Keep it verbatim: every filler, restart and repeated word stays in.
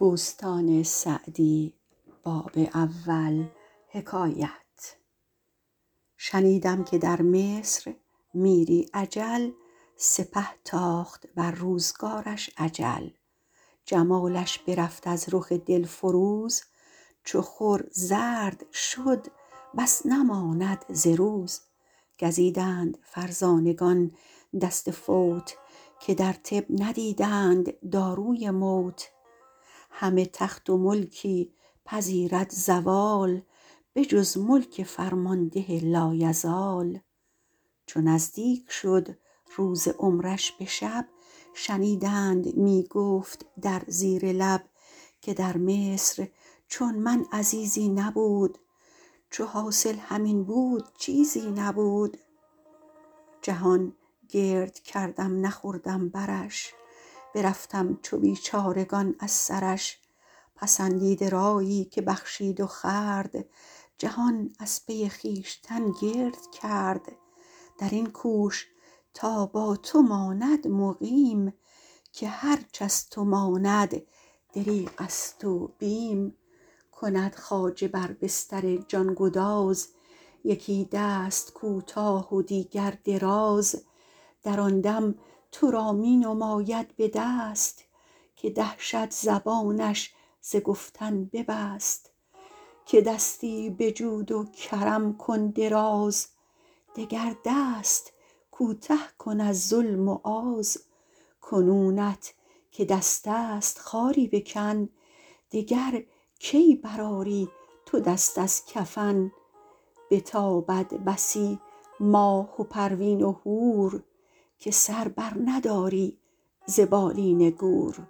شنیدم که در مصر میری اجل سپه تاخت بر روزگارش اجل جمالش برفت از رخ دلفروز چو خور زرد شد بس نماند ز روز گزیدند فرزانگان دست فوت که در طب ندیدند داروی موت همه تخت و ملکی پذیرد زوال به جز ملک فرمانده لایزال چو نزدیک شد روز عمرش به شب شنیدند می گفت در زیر لب که در مصر چون من عزیزی نبود چو حاصل همین بود چیزی نبود جهان گرد کردم نخوردم برش برفتم چو بیچارگان از سرش پسندیده رایی که بخشید و خورد جهان از پی خویشتن گرد کرد در این کوش تا با تو ماند مقیم که هرچ از تو ماند دریغ است و بیم کند خواجه بر بستر جانگداز یکی دست کوتاه و دیگر دراز در آن دم تو را می نماید به دست که دهشت زبانش ز گفتن ببست که دستی بجود و کرم کن دراز دگر دست کوته کن از ظلم و آز کنونت که دست است خاری بکن دگر کی برآری تو دست از کفن بتابد بسی ماه و پروین و حور که سر بر نداری ز بالین گور